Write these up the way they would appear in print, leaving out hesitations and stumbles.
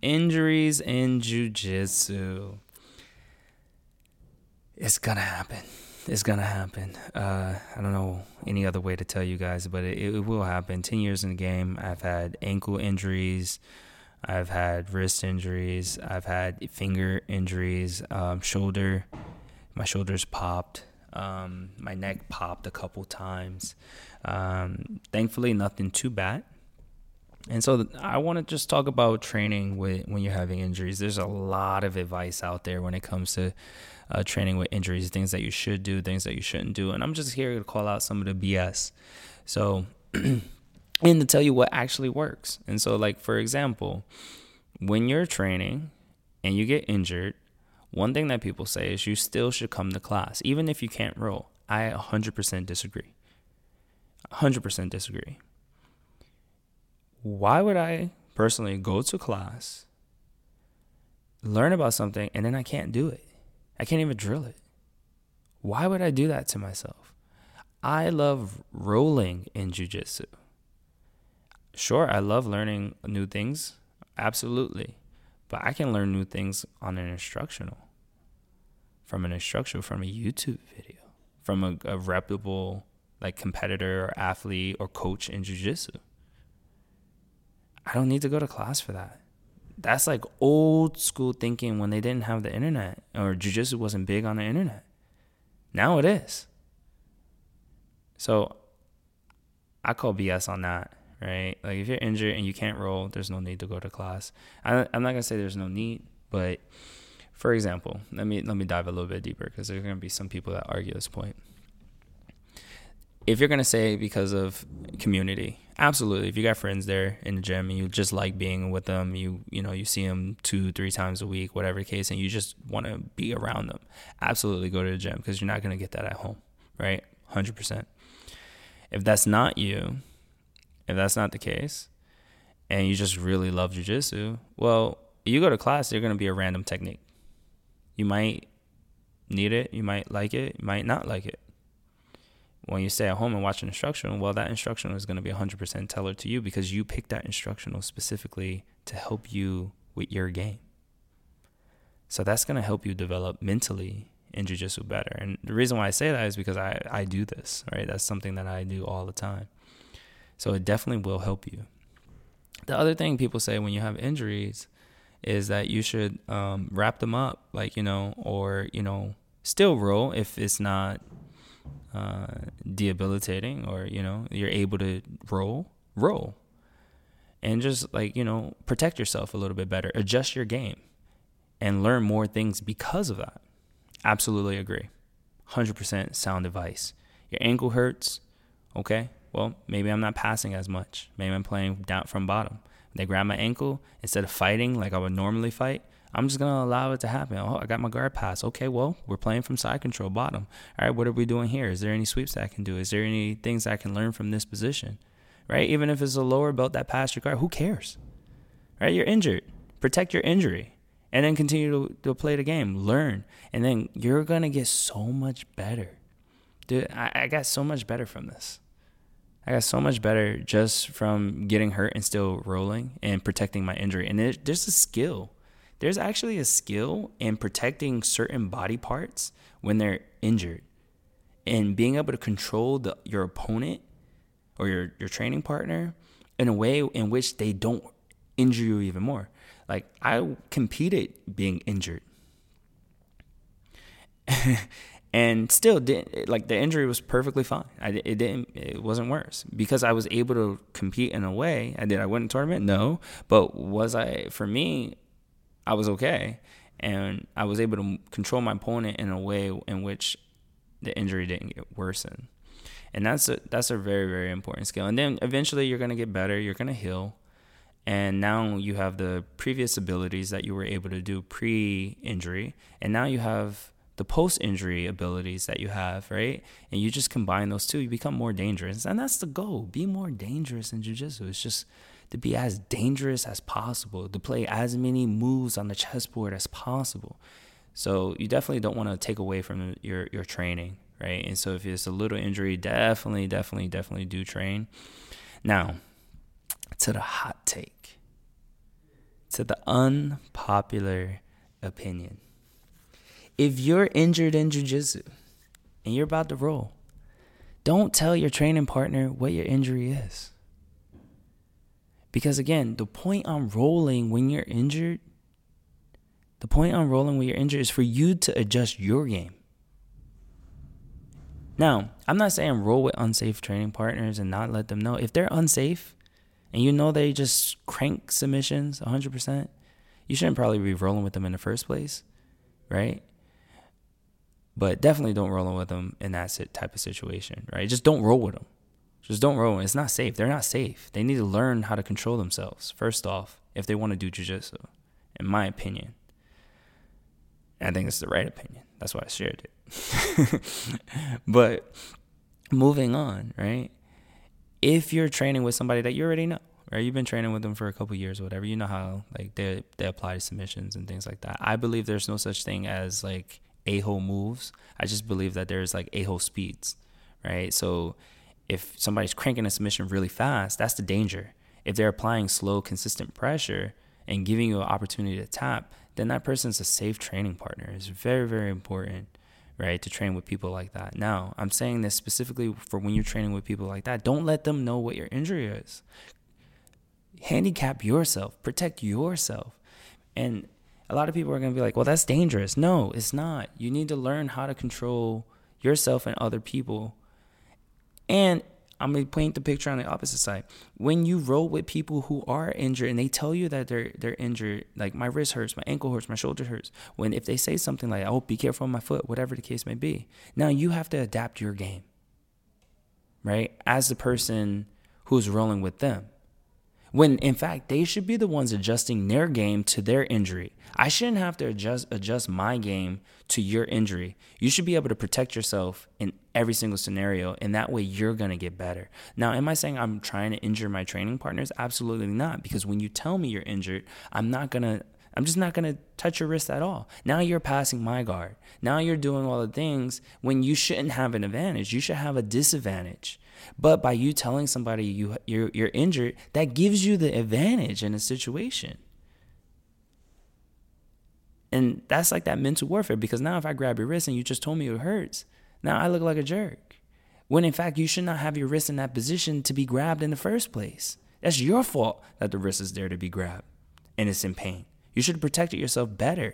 Injuries in jiu-jitsu. It's gonna happen. It's gonna happen. I don't know any other way to tell you guys, but it will happen. 10 years in the game, I've had ankle injuries. I've had wrist injuries. I've had finger injuries. Shoulder. My shoulders popped. My neck popped a couple times. Thankfully, nothing too bad. And so I want to just talk about training when you're having injuries. There's a lot of advice out there when it comes to training with injuries, things that you should do, things that you shouldn't do. And I'm just here to call out some of the BS. So, and to tell you what actually works. And so, like, for example, when you're training and you get injured, one thing that people say is you still should come to class, even if you can't roll. I 100% disagree. 100% disagree. Why would I personally go to class, learn about something, and then I can't do it? I can't even drill it. Why would I do that to myself? I love rolling in jiu-jitsu. Sure, I love learning new things. Absolutely. But I can learn new things on an instructional. From a YouTube video. From a reputable like competitor or athlete or coach in jiu-jitsu. I don't need to go to class for that. That's like old school thinking when they didn't have the internet or jiu-jitsu wasn't big on the internet. Now it is. So I call BS on that, right? Like if you're injured and you can't roll, there's no need to go to class. I'm not going to say there's no need, but for example, let me dive a little bit deeper because there's going to be some people that argue this point. If you're going to say because of community, absolutely. If you got friends there in the gym and you just like being with them, you see them 2-3 times a week, whatever the case, and you just want to be around them, absolutely go to the gym because you're not going to get that at home, right? 100%. If that's not you, if that's not the case, and you just really love jiu-jitsu, well, you go to class, you're going to be a random technique. You might need it, you might like it, you might not like it. When you stay at home and watch an instructional, well, that instructional is going to be 100% tailored to you because you picked that instructional specifically to help you with your game. So that's going to help you develop mentally in jiu-jitsu better. And the reason why I say that is because I do this, right? That's something that I do all the time. So it definitely will help you. The other thing people say when you have injuries is that you should wrap them up, or still roll if it's not debilitating, or you're able to roll and just protect yourself a little bit better, adjust your game and learn more things because of that. Absolutely agree. 100% sound advice. Your ankle hurts, okay, well, maybe I'm not passing as much, maybe I'm playing down from bottom. They grab my ankle, instead of fighting like I would normally fight, I'm just going to allow it to happen. Oh, I got my guard pass. Okay, well, we're playing from side control, bottom. All right, what are we doing here? Is there any sweeps that I can do? Is there any things I can learn from this position? Right? Even if it's a lower belt that passed your guard, who cares? Right? You're injured. Protect your injury. And then continue to play the game. Learn. And then you're going to get so much better. Dude, I got so much better from this. I got so much better just from getting hurt and still rolling and protecting my injury. And there's a skill. There's actually a skill in protecting certain body parts when they're injured and being able to control your opponent or your training partner in a way in which they don't injure you even more. Like I competed being injured and still didn't, like the injury was perfectly fine. It wasn't worse because I was able to compete in a way. Did I win a tournament? No. But for me, I was okay, and I was able to control my opponent in a way in which the injury didn't get worsened. And that's a very, very important skill. And then eventually you're going to get better, you're going to heal, and now you have the previous abilities that you were able to do pre-injury, and now you have the post-injury abilities that you have, right? And you just combine those two, you become more dangerous. And that's the goal, be more dangerous in jiu-jitsu. It's just to be as dangerous as possible, to play as many moves on the chessboard as possible. So you definitely don't want to take away from your training, right? And so if it's a little injury, definitely do train. Now, to the hot take. to the unpopular opinion. If you're injured in jiu-jitsu and you're about to roll, don't tell your training partner what your injury is. Because again, the point on rolling when you're injured is for you to adjust your game. Now, I'm not saying roll with unsafe training partners and not let them know. If they're unsafe and you know they just crank submissions 100%, you shouldn't probably be rolling with them in the first place, right? But definitely don't roll with them in that type of situation, right? Just don't roll with them. Just don't roll. It's not safe. They're not safe. They need to learn how to control themselves, first off, if they want to do jiu-jitsu, in my opinion. And I think it's the right opinion. That's why I shared it. But moving on, right? If you're training with somebody that you already know, right? You've been training with them for a couple years or whatever. You know how like they apply to submissions and things like that. I believe there's no such thing as like a-hole moves. I just believe that there's like a-hole speeds, right? So if somebody's cranking a submission really fast, that's the danger. If they're applying slow, consistent pressure and giving you an opportunity to tap, then that person's a safe training partner. It's very, very important, right, to train with people like that. Now, I'm saying this specifically for when you're training with people like that. Don't let them know what your injury is. Handicap yourself. Protect yourself. And a lot of people are going to be like, well, that's dangerous. No, it's not. You need to learn how to control yourself and other people. And I'm going to paint the picture on the opposite side. When you roll with people who are injured and they tell you that they're injured, like my wrist hurts, my ankle hurts, my shoulder hurts. If they say something like, oh, be careful on my foot, whatever the case may be. Now you have to adapt your game, right? As the person who's rolling with them. When in fact, they should be the ones adjusting their game to their injury. I shouldn't have to adjust my game to your injury. You should be able to protect yourself in every single scenario, and that way you're going to get better. Now, am I saying I'm trying to injure my training partners? Absolutely not, because when you tell me you're injured, I'm just not going to touch your wrist at all. Now you're passing my guard. Now you're doing all the things when you shouldn't have an advantage. You should have a disadvantage. But by you telling somebody you're injured, that gives you the advantage in a situation. And that's like that mental warfare, because now if I grab your wrist and you just told me it hurts, now I look like a jerk. When in fact, you should not have your wrist in that position to be grabbed in the first place. That's your fault that the wrist is there to be grabbed and it's in pain. You should have protected yourself better.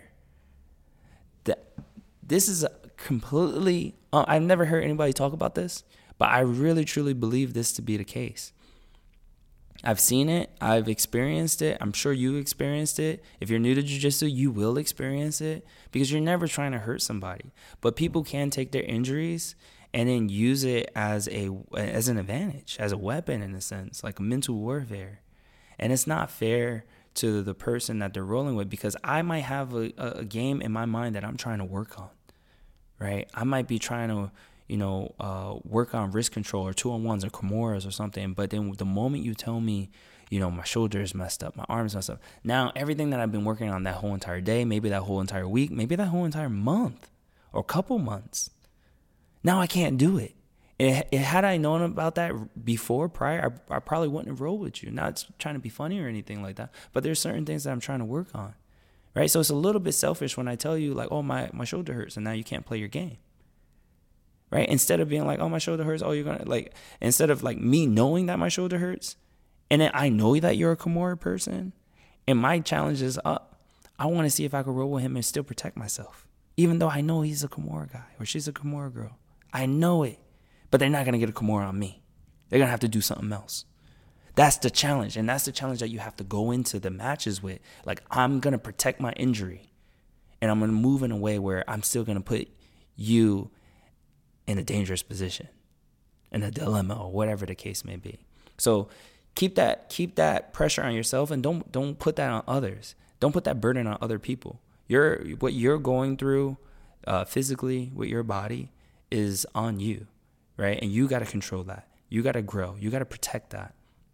This is a completely, I've never heard anybody talk about this, but I really, truly believe this to be the case. I've seen it. I've experienced it. I'm sure you experienced it. If you're new to jiu-jitsu, you will experience it, because you're never trying to hurt somebody. But people can take their injuries and then use it as an advantage, as a weapon in a sense, like mental warfare. And it's not fair to the person that they're rolling with, because I might have a game in my mind that I'm trying to work on, right? I might be trying to work on wrist control or 2-on-1s or Kimuras or something. But then the moment you tell me, my shoulder is messed up, my arm's messed up, now everything that I've been working on that whole entire day, maybe that whole entire week, maybe that whole entire month or couple months, now I can't do it. Had I known about that prior, I probably wouldn't have rolled with you. Not trying to be funny or anything like that, but there's certain things that I'm trying to work on, right? So it's a little bit selfish when I tell you like, oh, my shoulder hurts and now you can't play your game. Right? Instead of being like, oh, my shoulder hurts. Oh, you're going to instead of like me knowing that my shoulder hurts, and then I know that you're a Kimura person, and my challenge is up, I want to see if I can roll with him and still protect myself. Even though I know he's a Kimura guy or she's a Kimura girl. I know it. But they're not going to get a Kimura on me. They're going to have to do something else. That's the challenge. And that's the challenge that you have to go into the matches with. Like, I'm going to protect my injury. And I'm going to move in a way where I'm still going to put you in a dangerous position, in a dilemma, or whatever the case may be. So keep that pressure on yourself, and don't put that on others. Don't put that burden on other people. What you're going through physically with your body is on you, right? And you got to control that. You got to grow. You got to protect that.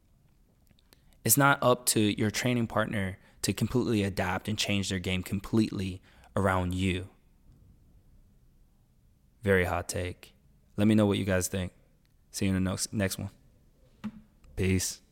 It's not up to your training partner to completely adapt and change their game completely around you. Very hot take. Let me know what you guys think. See you in the next one. Peace.